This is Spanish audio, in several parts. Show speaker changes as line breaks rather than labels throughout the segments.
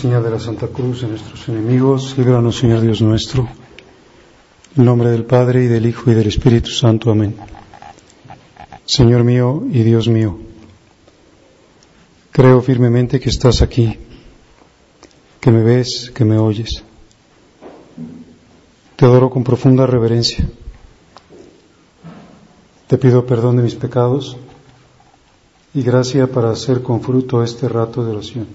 señal de la Santa Cruz de nuestros enemigos, líbranos, Señor Dios nuestro. En nombre del Padre, y del Hijo, y del Espíritu Santo. Amén. Señor mío y Dios mío, creo firmemente que estás aquí, que me ves, que me oyes. Te adoro con profunda reverencia. Te pido perdón de mis pecados y gracia para hacer con fruto este rato de oración.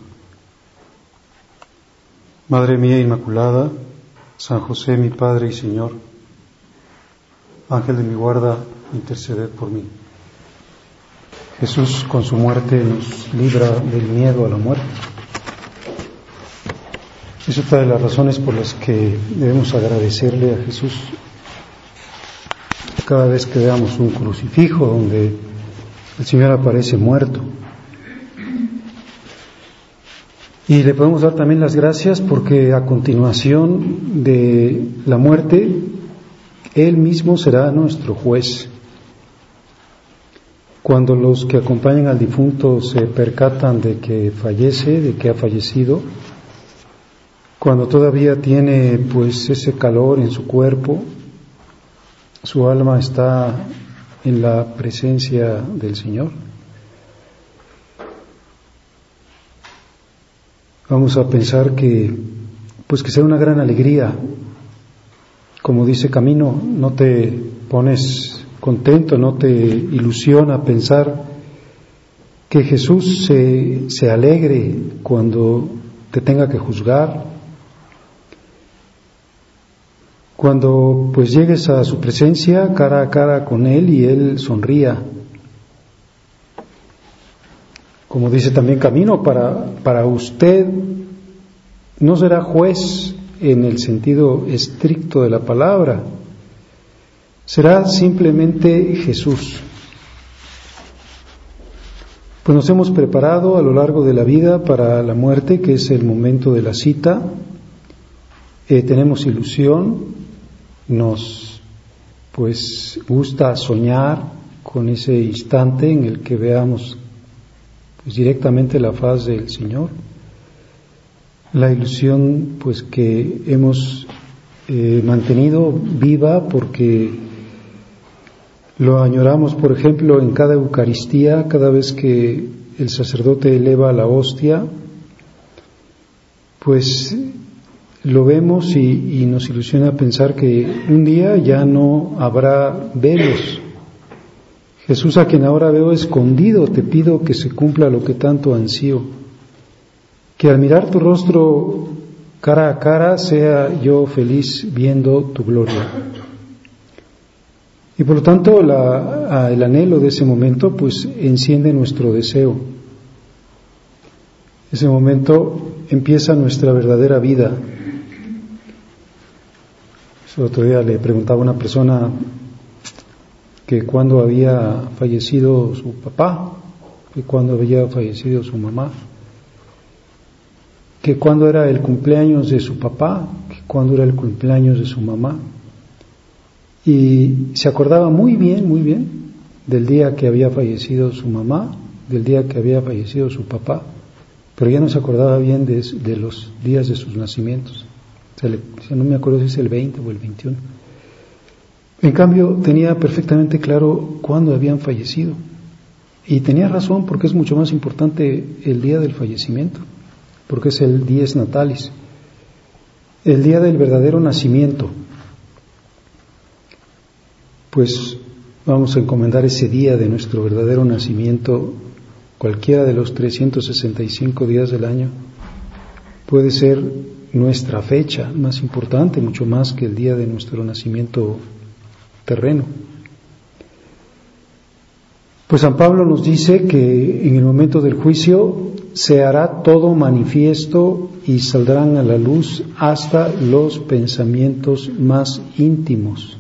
Madre mía Inmaculada, San José, mi Padre y Señor, Ángel de mi guarda, interceded por mí. Jesús con su muerte nos libra del miedo a la muerte. Es otra de las razones por las que debemos agradecerle a Jesús cada vez que veamos un crucifijo donde el Señor aparece muerto. Y le podemos dar también las gracias porque a continuación de la muerte, Él mismo será nuestro juez. Cuando los que acompañan al difunto se percatan de que fallece, de que ha fallecido, cuando todavía tiene pues ese calor en su cuerpo, su alma está en la presencia del Señor. Vamos a pensar que sea una gran alegría. Como dice Camino, no te pones contento, no te ilusiona pensar que Jesús se alegre cuando te tenga que juzgar, cuando pues llegues a su presencia cara a cara con Él y Él sonría. Como dice también Camino, para usted no será juez en el sentido estricto de la palabra, será simplemente Jesús. Pues nos hemos preparado a lo largo de la vida para la muerte, que es el momento de la cita. Tenemos ilusión, nos gusta soñar con ese instante en el que veamos directamente la faz del Señor. La ilusión que hemos mantenido viva porque lo añoramos, por ejemplo, en cada Eucaristía, cada vez que el sacerdote eleva la hostia, pues lo vemos y nos ilusiona pensar que un día ya no habrá velos. Jesús, a quien ahora veo escondido, te pido que se cumpla lo que tanto ansío, que al mirar tu rostro cara a cara sea yo feliz viendo tu gloria. Y por lo tanto el anhelo de ese momento enciende nuestro deseo. Ese momento empieza nuestra verdadera vida. El otro día le preguntaba a una persona que cuando había fallecido su papá, que cuando había fallecido su mamá, que cuando era el cumpleaños de su papá, que cuando era el cumpleaños de su mamá. Y se acordaba muy bien del día que había fallecido su mamá, del día que había fallecido su papá, pero ya no se acordaba bien de los días de sus nacimientos. No me acuerdo si es el 20 o el 21. En cambio, tenía perfectamente claro cuándo habían fallecido. Y tenía razón, porque es mucho más importante el día del fallecimiento, porque es el dies natalis, el día del verdadero nacimiento. Pues vamos a encomendar ese día de nuestro verdadero nacimiento, cualquiera de los 365 días del año. Puede ser nuestra fecha más importante, mucho más que el día de nuestro nacimiento terreno. Pues San Pablo nos dice que en el momento del juicio se hará todo manifiesto y saldrán a la luz hasta los pensamientos más íntimos.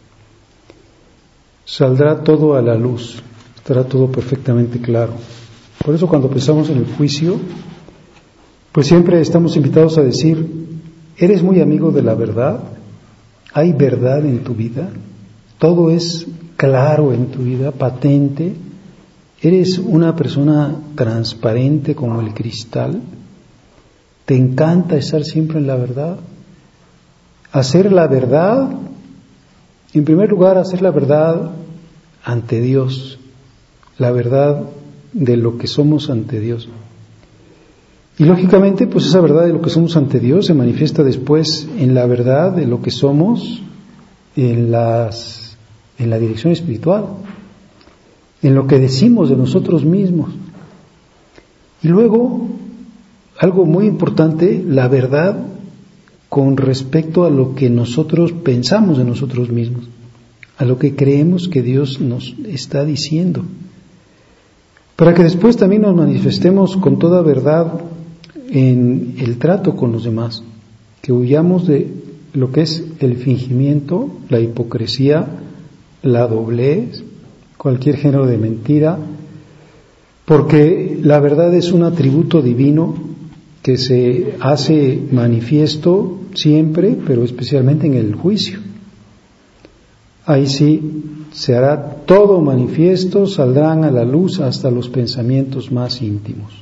Saldrá todo a la luz, estará todo perfectamente claro. Por eso cuando pensamos en el juicio, pues siempre estamos invitados a decir: ¿eres muy amigo de la verdad? ¿Hay verdad en tu vida? ¿Todo es claro en tu vida, patente? ¿Eres una persona transparente como el cristal? ¿Te encanta estar siempre en la verdad? Hacer la verdad, en primer lugar, hacer la verdad ante Dios, la verdad de lo que somos ante Dios. Y lógicamente, pues esa verdad de lo que somos ante Dios se manifiesta después en la verdad de lo que somos en la dirección espiritual, en lo que decimos de nosotros mismos. Y luego, algo muy importante, la verdad con respecto a lo que nosotros pensamos de nosotros mismos, a lo que creemos que Dios nos está diciendo, para que después también nos manifestemos con toda verdad en el trato con los demás, que huyamos de lo que es el fingimiento, la hipocresía, la doblez, cualquier género de mentira, porque la verdad es un atributo divino que se hace manifiesto siempre, pero especialmente en el juicio. Ahí sí se hará todo manifiesto, saldrán a la luz hasta los pensamientos más íntimos.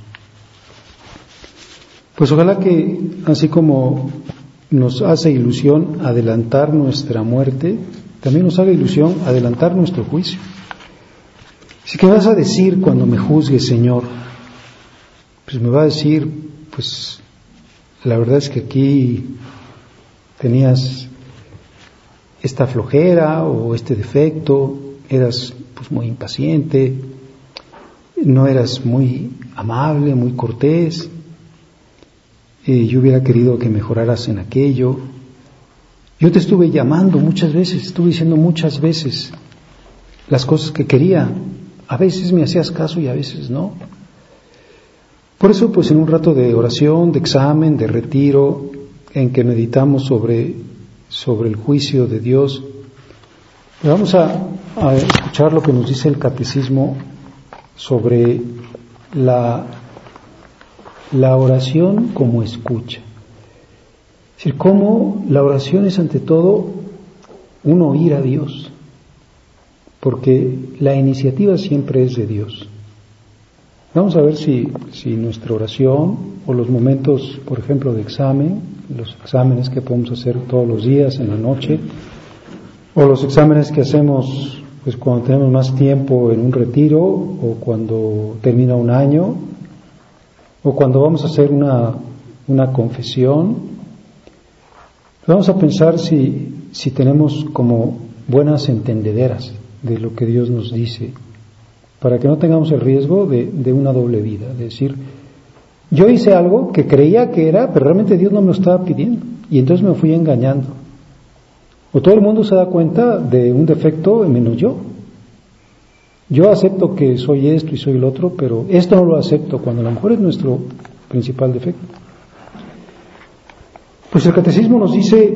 Pues ojalá que, así como nos hace ilusión adelantar nuestra muerte, también nos haga ilusión adelantar nuestro juicio. Así que vas a decir cuando me juzgues, Señor, pues me va a decir, pues la verdad es que aquí tenías esta flojera o este defecto, eras pues muy impaciente, no eras muy amable, muy cortés, yo hubiera querido que mejoraras en aquello. Yo te estuve llamando muchas veces, estuve diciendo muchas veces las cosas que quería, a veces me hacías caso y a veces no. Por eso, pues en un rato de oración, de examen, de retiro, en que meditamos sobre el juicio de Dios, vamos a escuchar lo que nos dice el Catecismo sobre la oración como escucha. Es decir, cómo la oración es ante todo un oír a Dios, porque la iniciativa siempre es de Dios. Vamos a ver si nuestra oración o los momentos, por ejemplo, de examen, los exámenes que podemos hacer todos los días en la noche, o los exámenes que hacemos pues cuando tenemos más tiempo en un retiro, o cuando termina un año, o cuando vamos a hacer una confesión, vamos a pensar si tenemos como buenas entendederas de lo que Dios nos dice, para que no tengamos el riesgo de una doble vida, de decir, yo hice algo que creía que era, pero realmente Dios no me lo estaba pidiendo, y entonces me fui engañando. O todo el mundo se da cuenta de un defecto menos yo. Yo acepto que soy esto y soy el otro, pero esto no lo acepto, cuando a lo mejor es nuestro principal defecto. Pues el Catecismo nos dice,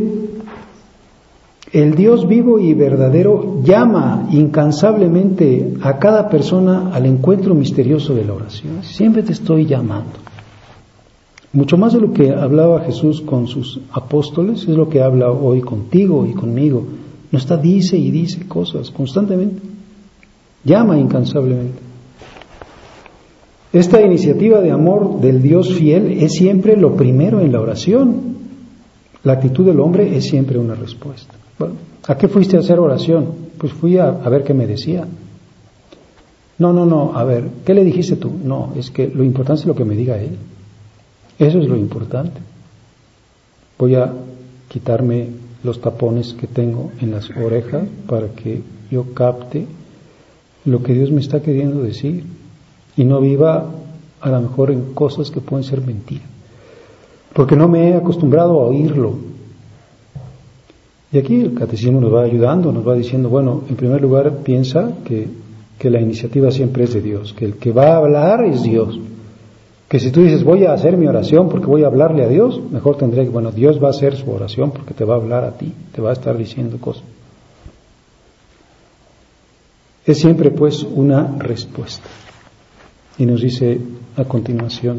el Dios vivo y verdadero llama incansablemente a cada persona al encuentro misterioso de la oración. Siempre te estoy llamando. Mucho más de lo que hablaba Jesús con sus apóstoles, es lo que habla hoy contigo y conmigo. No está, dice y dice cosas constantemente. Llama incansablemente. Esta iniciativa de amor del Dios fiel es siempre lo primero en la oración. La actitud del hombre es siempre una respuesta. Bueno, ¿a qué fuiste a hacer oración? Pues fui a ver qué me decía. No, a ver, ¿qué le dijiste tú? No, es que lo importante es lo que me diga él. Eso es lo importante. Voy a quitarme los tapones que tengo en las orejas para que yo capte lo que Dios me está queriendo decir y no viva a lo mejor en cosas que pueden ser mentiras, porque no me he acostumbrado a oírlo. Y aquí el Catecismo nos va ayudando, nos va diciendo, bueno, en primer lugar piensa que la iniciativa siempre es de Dios, que el que va a hablar es Dios, que si tú dices voy a hacer mi oración porque voy a hablarle a Dios, mejor tendría que, bueno, Dios va a hacer su oración porque te va a hablar a ti, te va a estar diciendo cosas. Es siempre pues una respuesta. Y nos dice a continuación,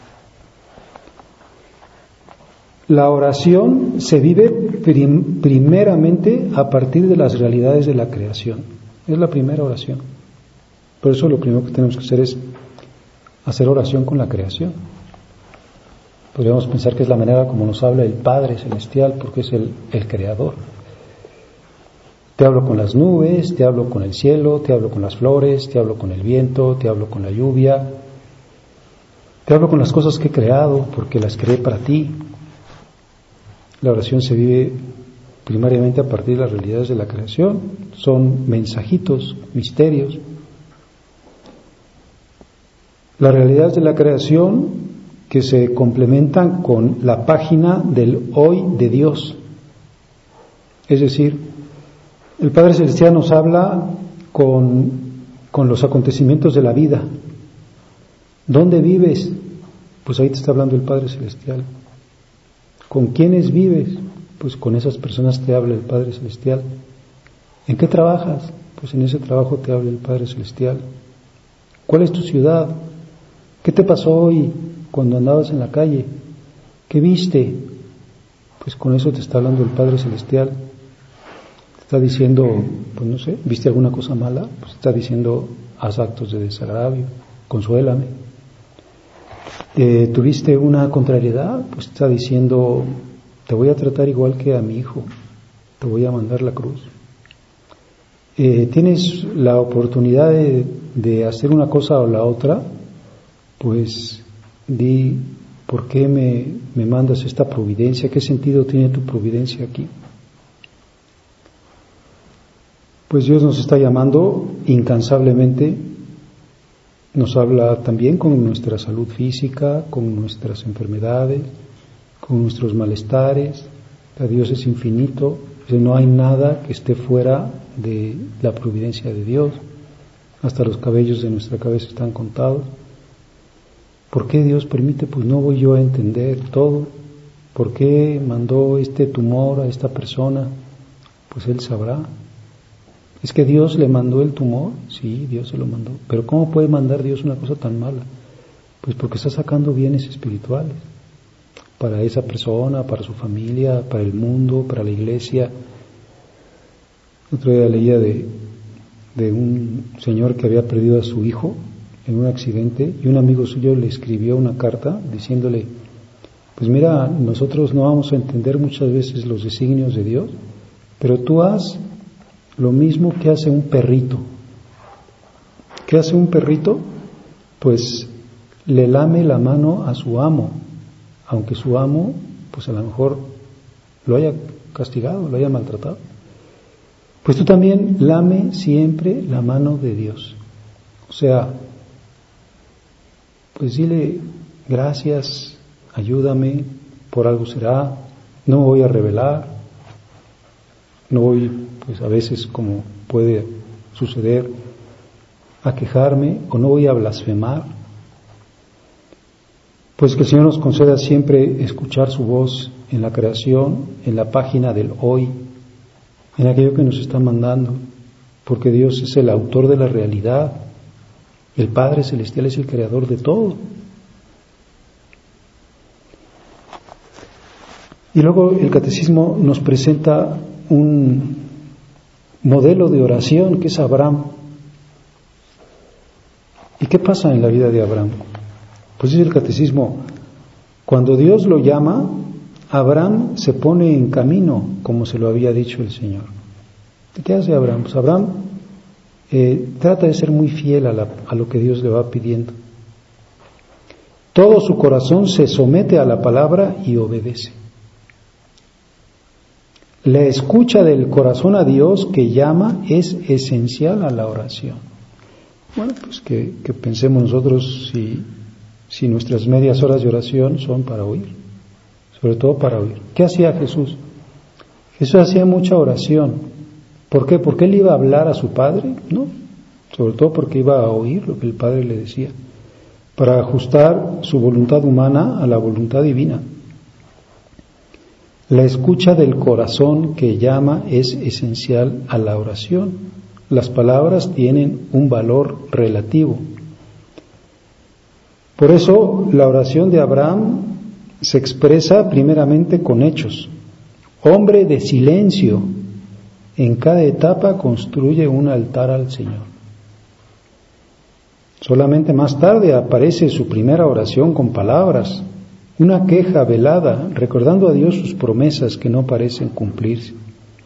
la oración se vive primeramente a partir de las realidades de la creación. Es la primera oración. Por eso lo primero que tenemos que hacer es hacer oración con la creación. Podríamos pensar que es la manera como nos habla el Padre Celestial, porque es el Creador. Te hablo con las nubes, te hablo con el cielo, te hablo con las flores, te hablo con el viento, te hablo con la lluvia, te hablo con las cosas que he creado, porque las creé para ti. La oración se vive primariamente a partir de las realidades de la creación. Son mensajitos, misterios. Las realidades de la creación que se complementan con la página del hoy de Dios. Es decir, el Padre Celestial nos habla con los acontecimientos de la vida. ¿Dónde vives? Pues ahí te está hablando el Padre Celestial. ¿Con quiénes vives? Pues con esas personas te habla el Padre Celestial. ¿En qué trabajas? Pues en ese trabajo te habla el Padre Celestial. ¿Cuál es tu ciudad? ¿Qué te pasó hoy cuando andabas en la calle? ¿Qué viste? Pues con eso te está hablando el Padre Celestial. Te está diciendo, pues no sé, ¿viste alguna cosa mala? Pues te está diciendo, haz actos de desagravio, consuélame. ¿Tuviste una contrariedad? Pues te está diciendo, te voy a tratar igual que a mi hijo, te voy a mandar la cruz. Tienes la oportunidad de hacer una cosa o la otra, pues di, ¿por qué me mandas esta providencia? ¿Qué sentido tiene tu providencia aquí? Pues Dios nos está llamando incansablemente, nos habla también con nuestra salud física, con nuestras enfermedades, con nuestros malestares. Dios es infinito, no hay nada que esté fuera de la providencia de Dios, hasta los cabellos de nuestra cabeza están contados. ¿Por qué Dios permite? Pues no voy yo a entender todo. ¿Por qué mandó este tumor a esta persona? Pues Él sabrá. ¿Es que Dios le mandó el tumor? Sí, Dios se lo mandó. Pero ¿cómo puede mandar Dios una cosa tan mala? Pues porque está sacando bienes espirituales para esa persona, para su familia, para el mundo, para la iglesia. Otro día leía de un señor que había perdido a su hijo en un accidente y un amigo suyo le escribió una carta diciéndole, pues mira, nosotros no vamos a entender muchas veces los designios de Dios, pero tú haz lo mismo que hace un perrito. ¿Qué hace un perrito? Pues le lame la mano a su amo, aunque su amo pues a lo mejor lo haya castigado, lo haya maltratado. Pues tú también lame siempre la mano de Dios. O sea, pues dile, gracias, ayúdame, por algo será, no me voy a rebelar, no voy, pues a veces como puede suceder, a quejarme, o no voy a blasfemar. Pues que el Señor nos conceda siempre escuchar su voz en la creación, en la página del hoy, en aquello que nos está mandando, porque Dios es el autor de la realidad, el Padre Celestial es el creador de todo. Y luego el Catecismo nos presenta un modelo de oración que es Abraham. ¿Y qué pasa en la vida de Abraham? Pues dice el Catecismo, cuando Dios lo llama, Abraham se pone en camino, como se lo había dicho el Señor. ¿Qué hace Abraham? Pues Abraham trata de ser muy fiel a lo que Dios le va pidiendo. Todo su corazón se somete a la palabra y obedece. La escucha del corazón a Dios que llama es esencial a la oración. Bueno, pues que pensemos nosotros si nuestras medias horas de oración son para oír, sobre todo para oír. ¿Qué hacía Jesús? Jesús hacía mucha oración. ¿Por qué? ¿Porque él iba a hablar a su Padre? No, sobre todo porque iba a oír lo que el Padre le decía, para ajustar su voluntad humana a la voluntad divina. La escucha del corazón que llama es esencial a la oración. Las palabras tienen un valor relativo. Por eso la oración de Abraham se expresa primeramente con hechos. Hombre de silencio, en cada etapa construye un altar al Señor. Solamente más tarde aparece su primera oración con palabras. una queja velada, recordando a Dios sus promesas que no parecen cumplirse.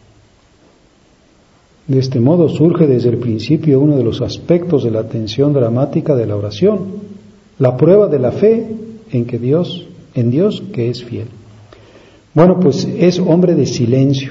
De este modo surge desde el principio uno de los aspectos de la tensión dramática de la oración, la prueba de la fe en Dios que es fiel. Bueno, pues es hombre de silencio.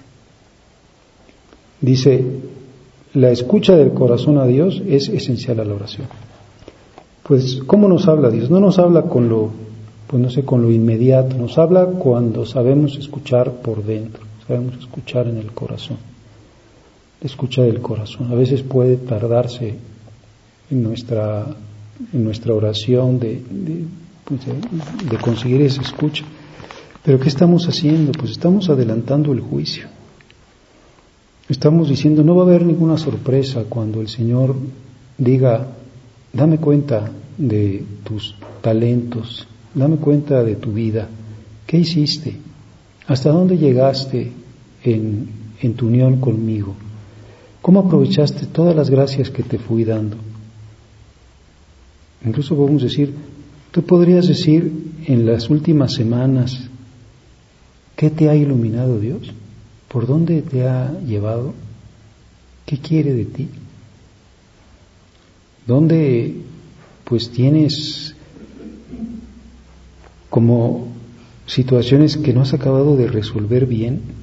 Dice, la escucha del corazón a Dios es esencial a la oración. Pues, ¿cómo nos habla Dios? No nos habla con lo inmediato, nos habla cuando sabemos escuchar por dentro, sabemos escuchar en el corazón. La escucha del corazón. A veces puede tardarse en nuestra oración de conseguir esa escucha. Pero ¿qué estamos haciendo? Pues estamos adelantando el juicio. Estamos diciendo, no va a haber ninguna sorpresa cuando el Señor diga, dame cuenta de tus talentos, dame cuenta de tu vida. ¿Qué hiciste? ¿Hasta dónde llegaste en tu unión conmigo? ¿Cómo aprovechaste todas las gracias que te fui dando? Incluso podemos decir, tú podrías decir en las últimas semanas, ¿qué te ha iluminado Dios? ¿Por dónde te ha llevado? ¿Qué quiere de ti? ¿Dónde pues tienes como situaciones que no has acabado de resolver bien?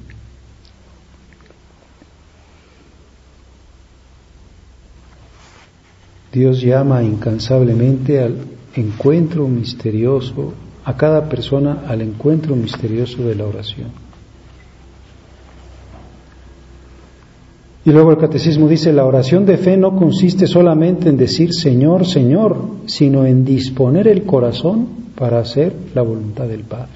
Dios llama incansablemente al encuentro misterioso, a cada persona al encuentro misterioso de la oración. Y luego el catecismo dice, la oración de fe no consiste solamente en decir Señor, Señor, sino en disponer el corazón para hacer la voluntad del Padre.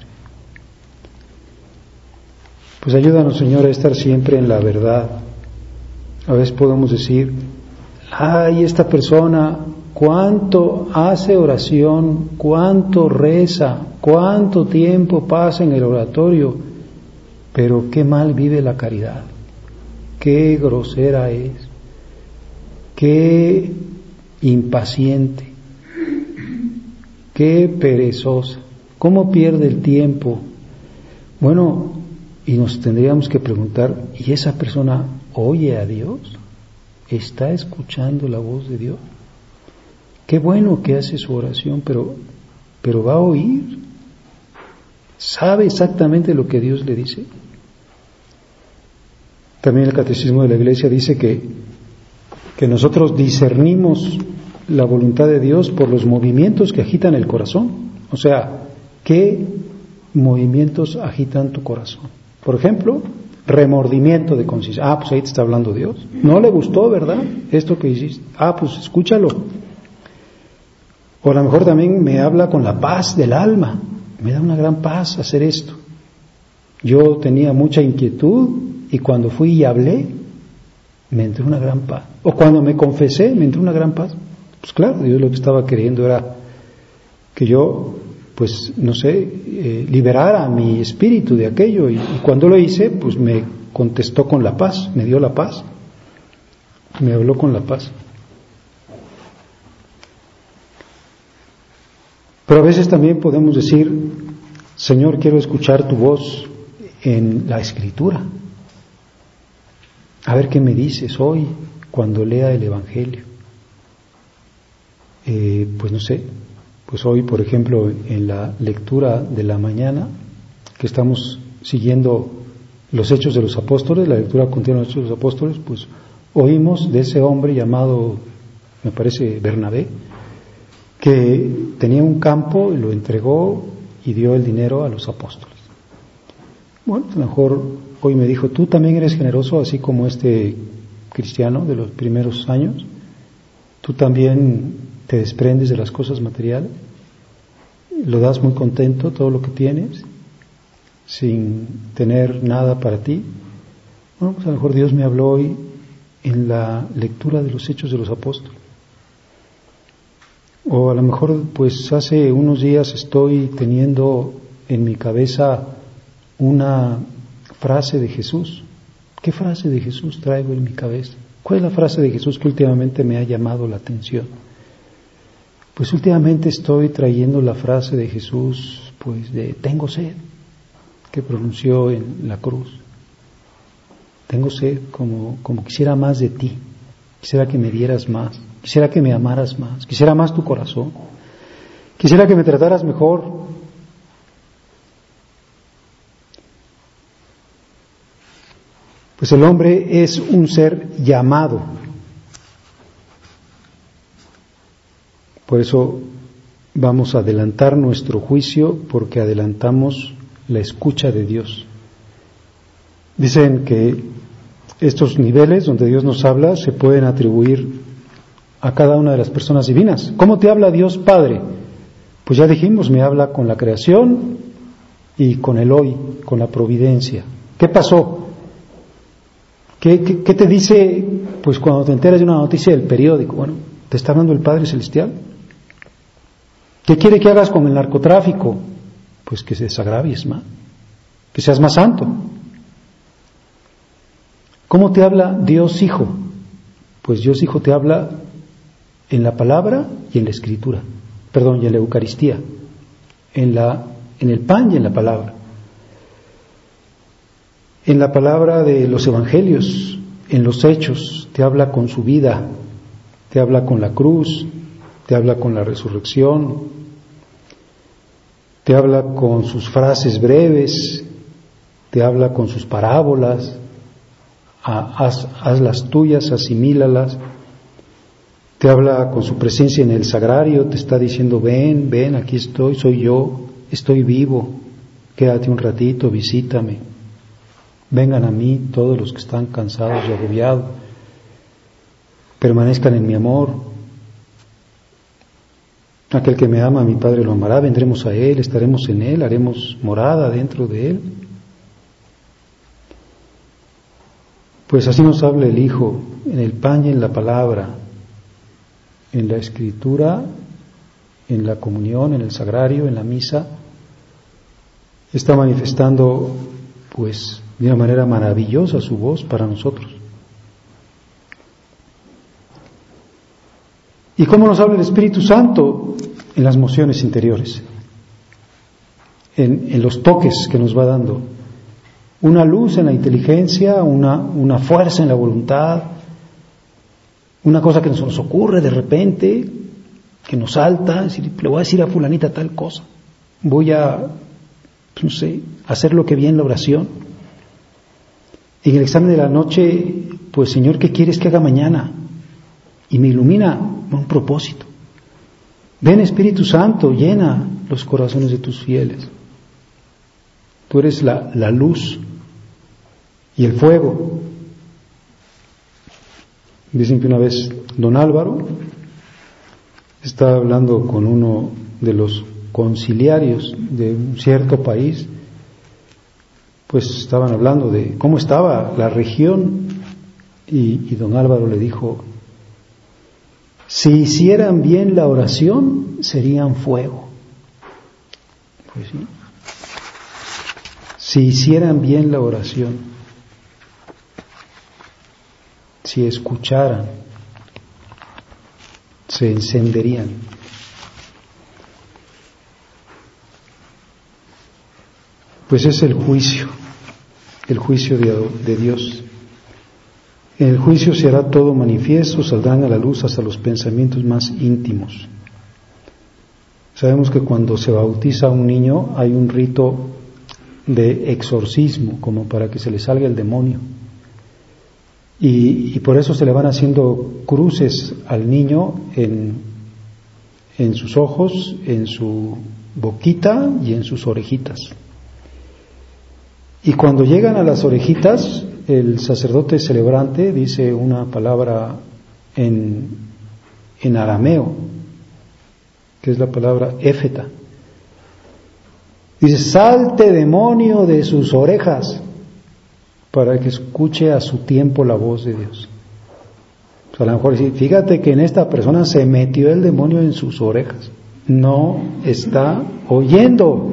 Pues ayúdanos, Señor, a estar siempre en la verdad. A veces podemos decir, ay, esta persona, cuánto hace oración, cuánto reza, cuánto tiempo pasa en el oratorio, pero qué mal vive la caridad, qué grosera es, qué impaciente, qué perezosa, cómo pierde el tiempo. Bueno, y nos tendríamos que preguntar, ¿y esa persona oye a Dios? ¿Está escuchando la voz de Dios? Qué bueno que hace su oración, pero va a oír. ¿Sabe exactamente lo que Dios le dice? También el Catecismo de la Iglesia dice que nosotros discernimos la voluntad de Dios por los movimientos que agitan el corazón. O sea, ¿qué movimientos agitan tu corazón? Por ejemplo, remordimiento de conciencia. Pues ahí te está hablando Dios. No le gustó, ¿verdad? Esto que hiciste. Pues escúchalo. O a lo mejor también me habla con la paz del alma. Me da una gran paz hacer esto. Yo tenía mucha inquietud y cuando fui y hablé, me entró una gran paz. O cuando me confesé, me entró una gran paz. Pues claro, Dios lo que estaba queriendo era que yo, pues no sé, liberara mi espíritu de aquello. Y cuando lo hice, pues me contestó con la paz, me dio la paz. Me habló con la paz. Pero a veces también podemos decir, Señor, quiero escuchar tu voz en la Escritura. A ver qué me dices hoy cuando lea el Evangelio. Pues no sé, pues hoy, por ejemplo, en la lectura de la mañana, que estamos siguiendo los Hechos de los Apóstoles, la lectura continua de los Hechos de los Apóstoles, pues oímos de ese hombre llamado, me parece, Bernabé, que tenía un campo y lo entregó y dio el dinero a los apóstoles. Bueno, a lo mejor hoy me dijo, tú también eres generoso, así como este cristiano de los primeros años, tú también te desprendes de las cosas materiales, lo das muy contento todo lo que tienes, sin tener nada para ti. Bueno, pues a lo mejor Dios me habló hoy en la lectura de los Hechos de los Apóstoles. O a lo mejor pues hace unos días estoy teniendo en mi cabeza una frase de Jesús. ¿Qué frase de Jesús traigo en mi cabeza? ¿Cuál es la frase de Jesús que últimamente me ha llamado la atención? Pues últimamente estoy trayendo la frase de Jesús pues de tengo sed, que pronunció en la cruz. Tengo sed como quisiera más de ti, quisiera que me dieras más, quisiera que me amaras más, quisiera más tu corazón, quisiera que me trataras mejor. Pues el hombre es un ser llamado. Por eso vamos a adelantar nuestro juicio, porque adelantamos la escucha de Dios. Dicen que estos niveles donde Dios nos habla se pueden atribuir a cada una de las personas divinas. ¿Cómo te habla Dios Padre? Pues ya dijimos, me habla con la creación y con el hoy, con la providencia. ¿Qué pasó? ¿Qué te dice? Pues cuando te enteras de una noticia del periódico, bueno, ¿te está hablando el Padre Celestial? ¿Qué quiere que hagas con el narcotráfico? Pues que se desagravies más, que seas más santo. ¿Cómo te habla Dios Hijo? Pues Dios Hijo te habla en la palabra y en la escritura, y en la Eucaristía, en el pan y en la palabra. En la palabra de los evangelios, en los hechos, te habla con su vida, te habla con la cruz, te habla con la resurrección, te habla con sus frases breves, te habla con sus parábolas, haz las tuyas, asimílalas, te habla con su presencia en el sagrario, te está diciendo ven, aquí estoy, soy yo, estoy vivo, quédate un ratito, visítame. Vengan a mí todos los que están cansados y agobiados, permanezcan en mi amor. Aquel que me ama, mi Padre lo amará, vendremos a Él, estaremos en Él, haremos morada dentro de Él. Pues así nos habla el Hijo, en el pan y en la palabra, en la escritura, en la comunión, en el sagrario, en la misa. Está manifestando, pues, de una manera maravillosa su voz para nosotros. ¿Y cómo nos habla el Espíritu Santo? En las mociones interiores, en los toques que nos va dando. Una luz en la inteligencia, una fuerza en la voluntad, una cosa que nos ocurre de repente, que nos salta, decir, le voy a decir a fulanita tal cosa, voy a, hacer lo que vi en la oración. Y en el examen de la noche, pues Señor, ¿qué quieres que haga mañana? Y me ilumina un propósito. Ven Espíritu Santo, llena los corazones de tus fieles. Tú eres la luz y el fuego. Dicen que una vez don Álvaro estaba hablando con uno de los conciliarios de un cierto país, pues estaban hablando de cómo estaba la región y don Álvaro le dijo: si hicieran bien la oración, serían fuego. Pues sí. Si hicieran bien la oración, si escucharan, se encenderían. Pues es el juicio de Dios. En el juicio se hará todo manifiesto, saldrán a la luz hasta los pensamientos más íntimos. Sabemos que cuando se bautiza a un niño hay un rito de exorcismo, como para que se le salga el demonio. Y por eso se le van haciendo cruces al niño en sus ojos, en su boquita y en sus orejitas. Y cuando llegan a las orejitas, el sacerdote celebrante dice una palabra en arameo, que es la palabra éfeta. Dice: salte demonio de sus orejas, para que escuche a su tiempo la voz de Dios. O sea, a lo mejor dice: fíjate que en esta persona se metió el demonio en sus orejas, no está oyendo.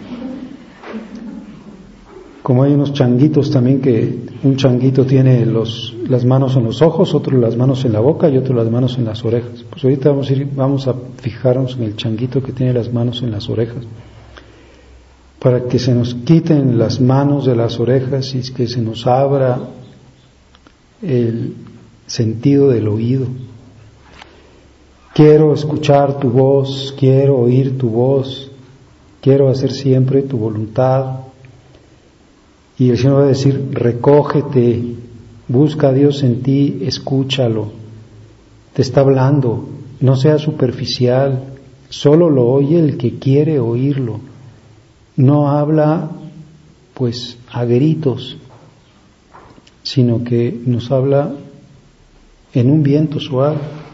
Como hay unos changuitos también, que un changuito tiene las manos en los ojos, otro las manos en la boca y otro las manos en las orejas. Pues ahorita vamos a fijarnos en el changuito que tiene las manos en las orejas. para que se nos quiten las manos de las orejas y que se nos abra el sentido del oído. Quiero escuchar tu voz, quiero oír tu voz, quiero hacer siempre tu voluntad. Y el Señor va a decir, recógete, busca a Dios en ti, escúchalo. Te está hablando, no sea superficial, solo lo oye el que quiere oírlo. No habla pues a gritos, sino que nos habla en un viento suave.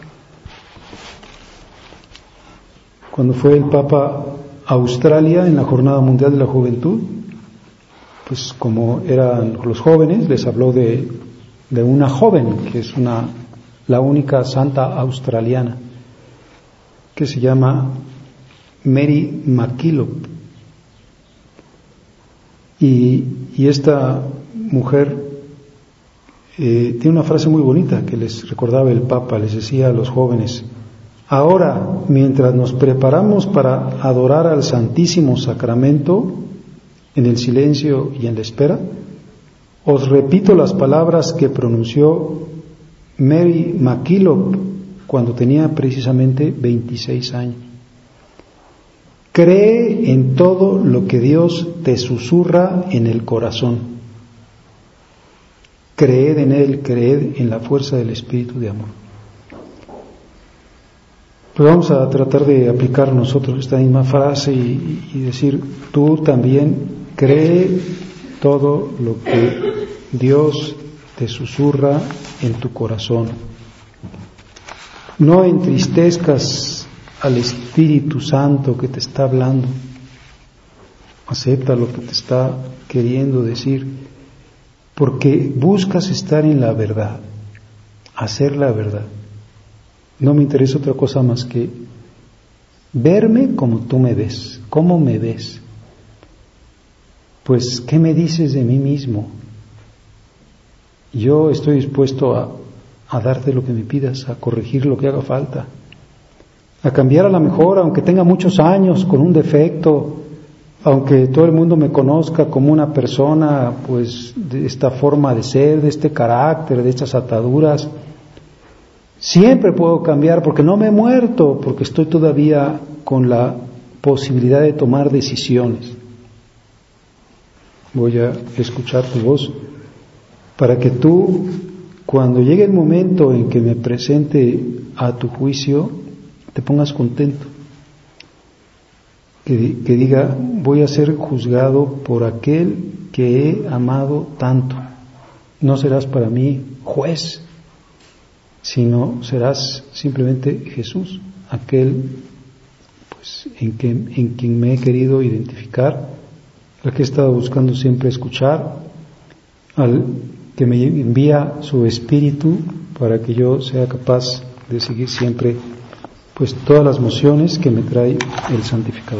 Cuando fue el Papa a Australia en la Jornada Mundial de la Juventud, pues como eran los jóvenes, les habló de una joven que es la única santa australiana, que se llama Mary MacKillop. Y esta mujer tiene una frase muy bonita que les recordaba el Papa, les decía a los jóvenes: ahora, mientras nos preparamos para adorar al Santísimo Sacramento, en el silencio y en la espera, os repito las palabras que pronunció Mary MacKillop cuando tenía precisamente 26 años. Cree en todo lo que Dios te susurra en el corazón. Creed en Él, creed en la fuerza del Espíritu de amor. Pues vamos a tratar de aplicar nosotros esta misma frase y decir, tú también cree todo lo que Dios te susurra en tu corazón. No entristezcas al Espíritu Santo que te está hablando. Acepta lo que te está queriendo decir, porque buscas estar en la verdad, hacer la verdad. No me interesa otra cosa más que verme como tú me ves. ¿Cómo me ves? Pues, ¿qué me dices de mí mismo? Yo estoy dispuesto a darte lo que me pidas, a corregir lo que haga falta, a cambiar a la mejor, aunque tenga muchos años, con un defecto, aunque todo el mundo me conozca como una persona, pues, de esta forma de ser, de este carácter, de estas ataduras. Siempre puedo cambiar porque no me he muerto, porque estoy todavía con la posibilidad de tomar decisiones. Voy a escuchar tu voz para que tú, cuando llegue el momento en que me presente a tu juicio, te pongas contento. Que diga, voy a ser juzgado por aquel que he amado tanto. No serás para mí juez, sino serás simplemente Jesús, aquel pues en quien me he querido identificar, al que he estado buscando siempre escuchar, al que me envía su Espíritu para que yo sea capaz de seguir siempre pues todas las mociones que me trae el Santificador.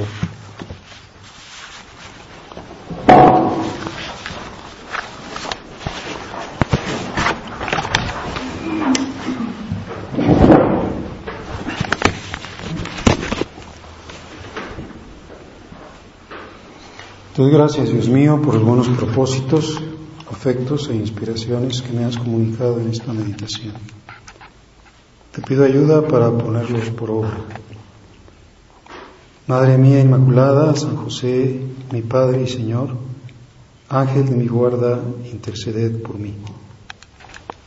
Te doy gracias, Dios mío, por los buenos propósitos, afectos e inspiraciones que me has comunicado en esta meditación. Te pido ayuda para ponerlos por obra. Madre mía Inmaculada, San José, mi Padre y Señor, Ángel de mi guarda, interceded por mí.